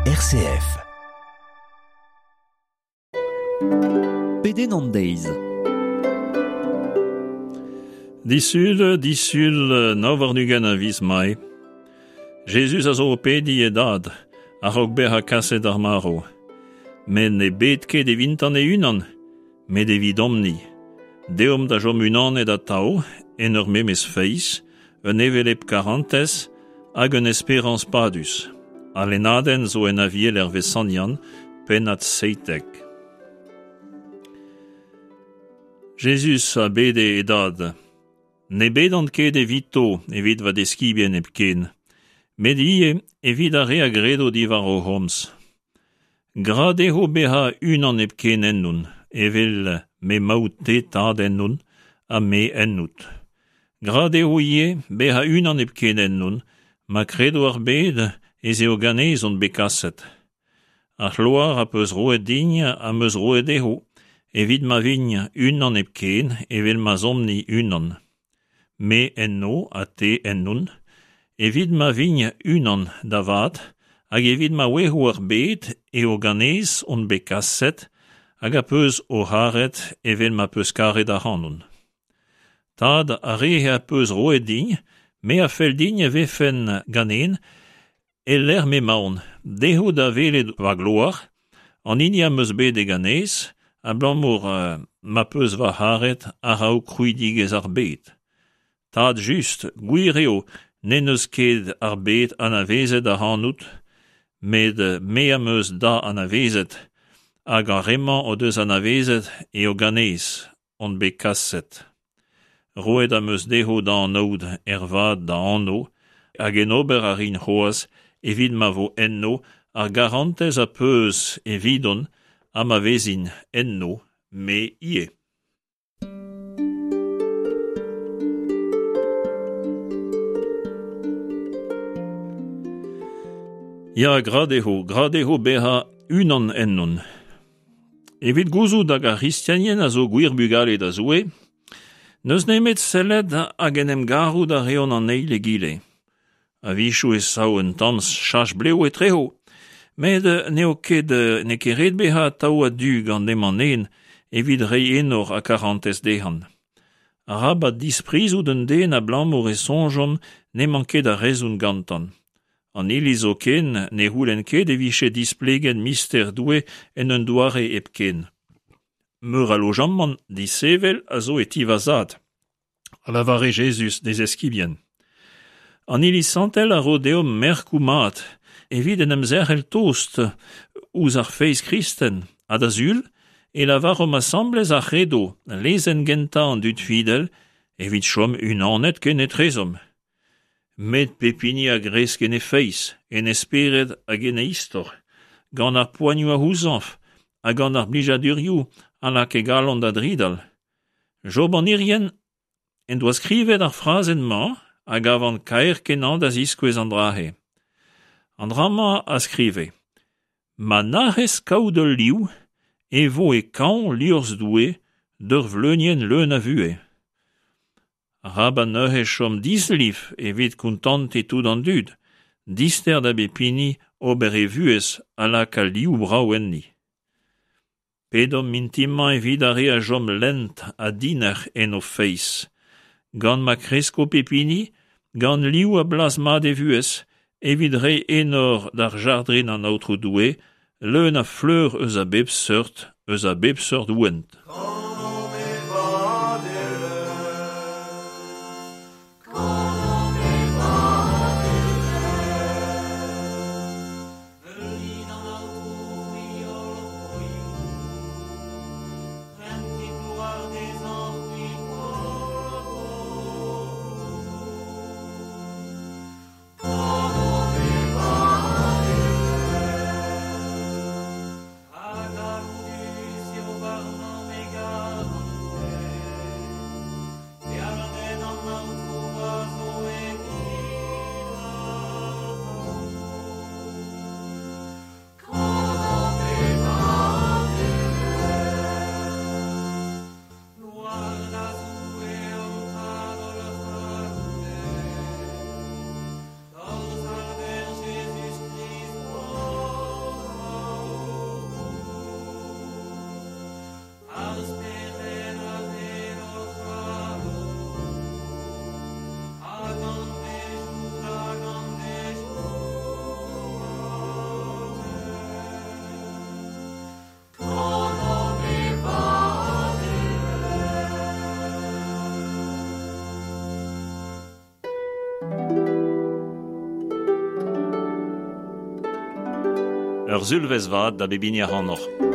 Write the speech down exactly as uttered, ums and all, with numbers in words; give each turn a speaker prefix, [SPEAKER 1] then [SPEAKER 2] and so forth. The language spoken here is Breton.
[SPEAKER 1] R C F. Peden an deiz.
[SPEAKER 2] Disul, disul, nov nugen a vis mai. Jesus a zo pedi e dad, a rog ber a kaset ar maro. Men ne bet ket e vintan e unan, met e vid omni. Deom da jom unan e da tao, en ur memes feiz, un evelep karantez, hag un esperance padus. A lenaden zo en aviel er vesanian, pen at seitek. Jesus a bede e dad. Ne bedant ket evito, evit va deskibien epken. Med ie, evit a re a gredo divar o homs. Gradeho beha unan epken ennun, evel me maoute tad ennun, a me ennout. Gradeho ie, beha unan epken ennun, ma credo ar bed, ez eo ganez on bekasset. Ar loar a peus roet dign a meus roet eho, evit ma vign unan epken, evel ma zomni unan. Me enno a te ennun, evit ma vign unan davad, hag evit ma weho ar bed eo ganez on bekasset, hag a peus o haret evel ma peus karet a hanun. Tad a rehe a peus roet dign, me a fel dign vefen ganen, e l'er me maon, deho da velet va gloar, an ini a meus bet e ganez, a blamour uh, ma peus va haret a rao kruidigez ar bet. Tad just, gwir eo, ne neus ket ar bet anavezet a hanout, med me a meus da anavezet, hag a reman o deus anavezet eo ganez, on be kasset. Roet a meus deho da anaoud er vad da anno, hag en ober a rin hoaz, evit ma vo enno, ar garantez a peus evidon, a ma vezin enno, me ie. Ja, gradeho, gradeho beha unan ennon. Evit gouzou da gar christianien a zo gwir bugale da zoe, neus nemet sellet hag enem garou da reon an eile gile. A vichou e sao un tams chach bleo e treho, med neo ket ne keret beha tao a du gant eman en, evit rei enor a karantez dehan. A rabat disprizou d'un den a blamour e sonjom ne manket a rezoun gantan. An ilizo ken ne houlen ket eviche displegen mister doue en un doare epken. Meur a lo jamman disevel a zo et ivazad. A la vare Jesus des eskibien. An ilisantel a rodeom merk ou mat, evit en amzer el toast ouz ar feiz kristen, ad azul, e la varom assemblez ar redo, lezen gentan dut fidel, evit chom un anet ken et rezom. Met pepini a grez ken e feiz, en esperet a gen e istor, gant ar poanioù a houzanf, a gant ar blijadurioù, an la ke galon da dridal. Job an irien, en doa skrivet ar frazen ma, hag avant kaer kenan da ziskwez an drahe. An drama a skrive. Ma nahez kaoudel liou, e vo e kaon liorz doue, d'ur vleunien leun a vue. Raba neuhe chom dislif evit kontant e tout an dud, dister da bepini ober e vuez ala ka liou brau enni. Pedom mintima evit a re a jom lent a diner en o feiz. Gant ma kresko pepini, gant liou a blas mad e vuez, evit re enor d'ar jardrin an aotrou doue, leun a fleur eus a bep seurt, eus a bep seurt ouent.
[SPEAKER 3] Aga
[SPEAKER 2] ur zulvez vat da bebini a noch.